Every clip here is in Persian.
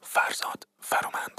فرزاد فرومند.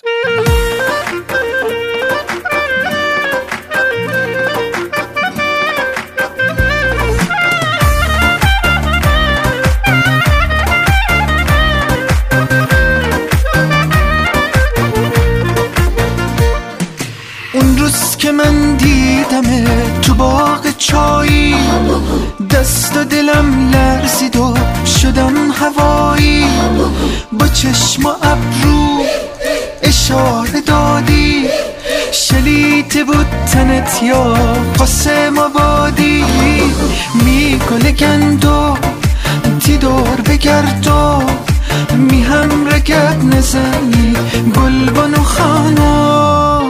اون روز که من دیدم تو باغ چایی، دست و دلم لرزید و شدم هوایی. با چشم و ابرو اشاره دادی، شلیته بود تنت یا قاسم آبادی. میگل گندو تی دور بگردو، می هم رگب نزنی گلبن و خانو.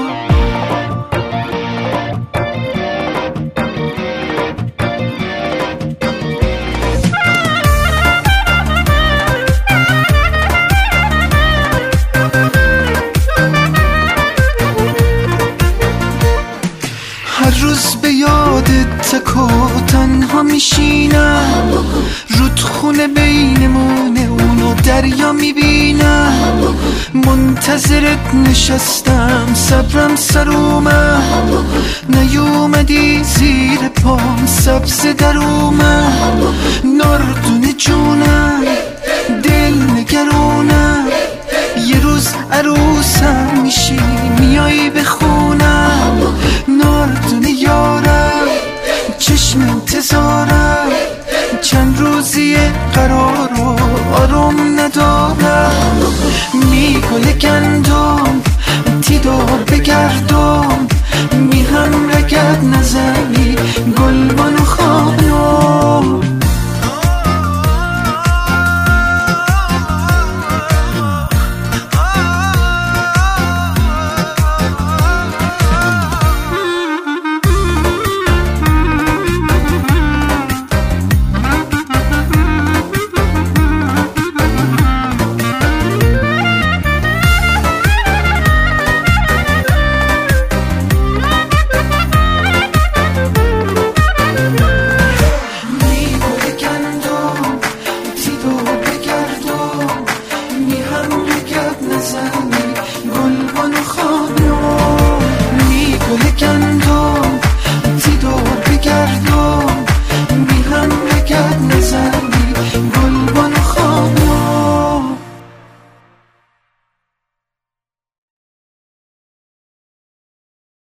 هر روز به یادت تک و تنها میشینم، رودخونه بینمونه اونو دریا میبینم. منتظرت نشستم صبرم سر اومد، نیومدی زیر پام سبز در اومد. نردونه جونم دل نگرونم، یه روز عروسم میشی میایی بخونم. نردونه یارم چشم انتظارم، چند روزی قرار و آروم ندارم. میگل گندم تی دور بگردم، می هم رگب نزن